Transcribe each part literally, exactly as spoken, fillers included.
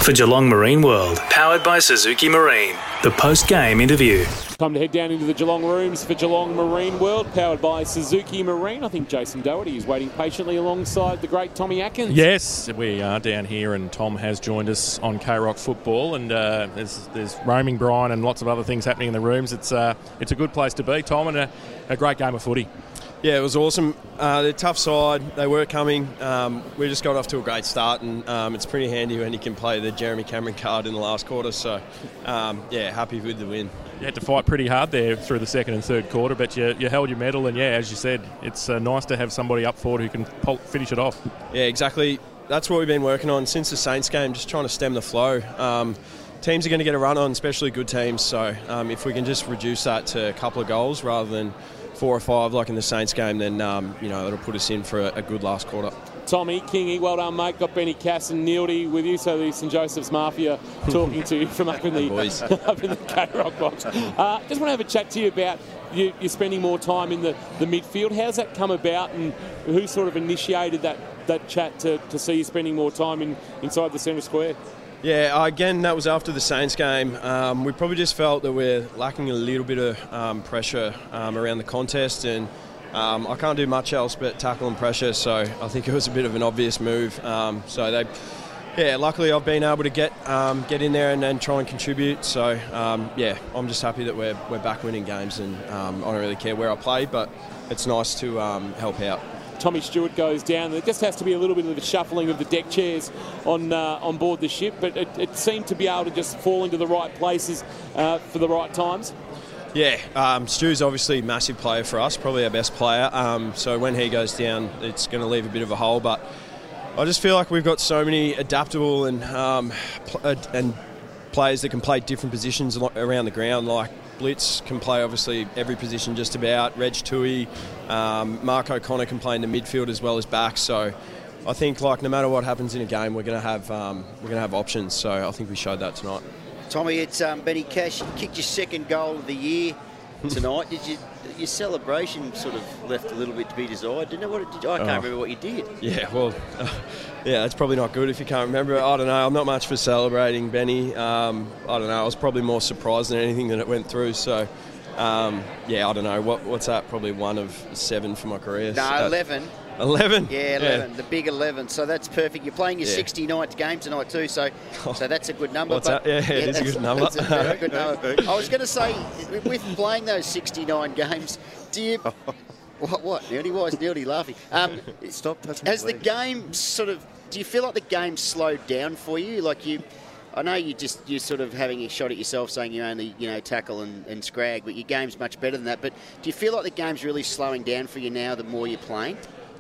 for Geelong Marine World, powered by Suzuki Marine. The post-game interview. Time to head down into the Geelong rooms for Geelong Marine World, powered by Suzuki Marine. I think Jason Doherty is waiting patiently alongside the great Tommy Atkins. Yes, we are down here, and Tom has joined us on K-Rock Football, and uh, there's, there's roaming Brian and lots of other things happening in the rooms. It's uh, it's a good place to be, Tom, and a, a great game of footy. Yeah, it was awesome. Uh, they're a tough side. They were coming. Um, we just got off to a great start, and um, it's pretty handy when you can play the Jeremy Cameron card in the last quarter. So, um, yeah, happy with the win. You had to fight pretty hard there through the second and third quarter, but you, you held your medal, and, yeah, as you said, it's uh, nice to have somebody up forward who can pol- finish it off. Yeah, exactly. That's what we've been working on since the Saints game, just trying to stem the flow. Um, teams are going to get a run on, especially good teams. So um, if we can just reduce that to a couple of goals rather than four or five like in the Saints game, then um, you know, it'll put us in for a, a good last quarter. Tommy, Kingy, well done, mate. Got Benny Cass and Neildy with you, so the St Joseph's Mafia talking to you from up in the boys. up in the K-Rock box. Uh, just want to have a chat to you about you, you're spending more time in the, the midfield. How's that come about, and who sort of initiated that, that chat to, to see you spending more time in inside the centre square? Yeah, again, that was after the Saints game. Um, we probably just felt that we're lacking a little bit of um, pressure um, around the contest, and um, I can't do much else but tackle and pressure, so I think it was a bit of an obvious move. Um, so they, yeah, luckily I've been able to get um, get in there and, and try and contribute. So um, yeah, I'm just happy that we're we're back winning games, and um, I don't really care where I play, but it's nice to um, help out. Tommy Stewart goes down. There just has to be a little bit of the shuffling of the deck chairs on uh, on board the ship, but it, it seemed to be able to just fall into the right places uh, for the right times. Yeah, um, Stu's obviously a massive player for us, probably our best player. Um, so when he goes down, it's going to leave a bit of a hole. But I just feel like we've got so many adaptable and um, pl- and players that can play different positions around the ground, like Blitz can play obviously every position just about. Reg Tui, um, Mark O'Connor can play in the midfield as well as back. So I think like no matter what happens in a game, we're going to have um, we're going to have options. So I think we showed that tonight. Tommy, it's um, Benny Cash. You kicked your second goal of the year tonight. Did you? Your celebration sort of left a little bit to be desired, didn't it? What did you, I can't oh. remember what you did. Yeah, well, uh, yeah, it's probably not good if you can't remember. I don't know. I'm not much for celebrating, Benny. Um, I don't know. I was probably more surprised than anything that it went through. So, um, yeah, I don't know. What, what's that? Probably one of seven for my career. No, uh, eleven. eleven? Yeah, eleven. Yeah. The big eleven. So that's perfect. You're playing your yeah. sixty-ninth game tonight too, so so that's a good number. What's but, that? Yeah, yeah, it is a good number. That's a very good number. I was going to say, with playing those sixty-nine games, do you... What? What? Nearly? Why is Nearly laughing? Um, Stop touching Has the game sort of... Do you feel like the game slowed down for you? Like you... I know you just you're sort of having a shot at yourself, saying you only you know tackle and, and scrag, but your game's much better than that. But do you feel like the game's really slowing down for you now the more you're playing?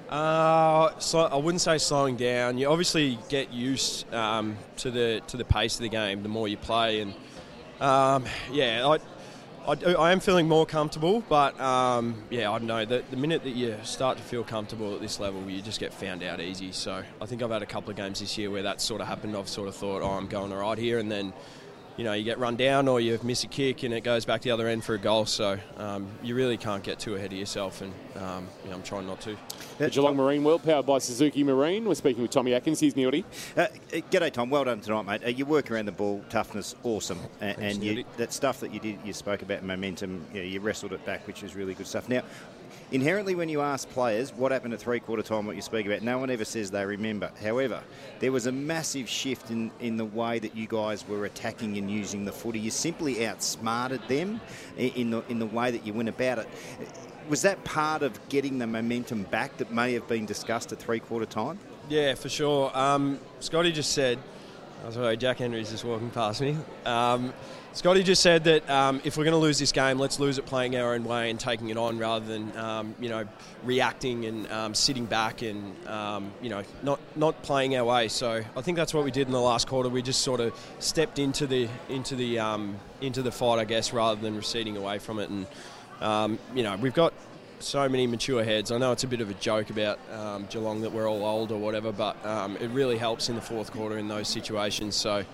Uh, so I wouldn't say slowing down. You obviously get used um, to the to the pace of the game the more you play, and um, yeah, I, I, do, I am feeling more comfortable. But um, yeah, I don't know. The, the minute that you start to feel comfortable at this level, you just get found out easy. So I think I've had a couple of games this year where that's sort of happened. I've sort of thought, oh, I'm going all right here, and then you know you get run down or you miss a kick and it goes back the other end for a goal. So um, you really can't get too ahead of yourself, and um, you know, I'm trying not to. The Geelong Marine World, powered by Suzuki Marine. We're speaking with Tommy Atkins. He's Neildy. Uh, g'day, Tom. Well done tonight, mate. Uh, your work around the ball, toughness, awesome. Uh, Thanks, and you, that stuff that you did, you spoke about momentum, you, know, you wrestled it back, which is really good stuff. Now, inherently when you ask players what happened at three-quarter time, what you speak about, no one ever says they remember. However, there was a massive shift in, in the way that you guys were attacking and using the footy. You simply outsmarted them in the, in the way that you went about it. Was that part of getting the momentum back that may have been discussed at three-quarter time? Yeah, for sure. Um, Scotty just said... Oh, sorry, Jack Henry's just walking past me. Um, Scotty just said that um, if we're going to lose this game, let's lose it playing our own way and taking it on rather than, um, you know, reacting and um, sitting back and, um, you know, not not playing our way. So I think that's what we did in the last quarter. We just sort of stepped into the into the um, into the fight, I guess, rather than receding away from it. And um, you know, we've got so many mature heads. I know it's a bit of a joke about um, Geelong that we're all old or whatever, but um, it really helps in the fourth quarter in those situations. So,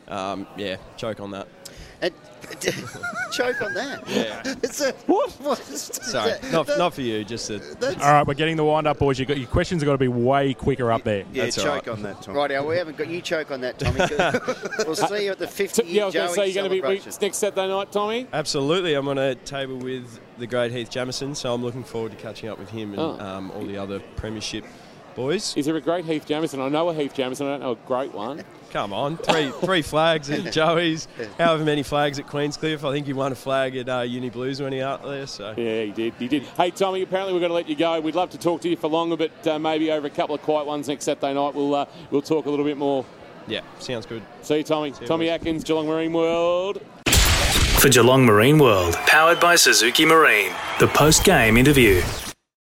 um, yeah, choke on that. And, choke on that. Yeah. It's a, What? what? Sorry, not, not for you, just a... That's, All right, we're getting the wind up, boys. You got, your questions have got to be way quicker up there. Yeah, That's choke all right. on that, Tom. right, now we haven't got you choke on that, Tommy. 'Cause we'll see you at the So, fifty-year yeah, I was going Joey to say you're going to be celebration. next Saturday night, Tommy. Absolutely. I'm on a table with the great Heath Jamieson, so I'm looking forward to catching up with him and Oh. um, all the other premiership boys. Is there a great Heath Jamieson? I know a Heath Jamieson. I don't know a great one. Come on, three three flags at Joey's, however many flags at Queenscliff. I think he won a flag at uh, Uni Blues when he out there. So Yeah, he did. He did. Hey, Tommy, apparently we're going to let you go. We'd love to talk to you for longer, but uh, maybe over a couple of quiet ones next Saturday night, we'll uh, we'll talk a little bit more. yeah, sounds good. See you, Tommy. you, Tommy boys. Atkins, Geelong Marine World. For Geelong Marine World, powered by Suzuki Marine. The post-game interview.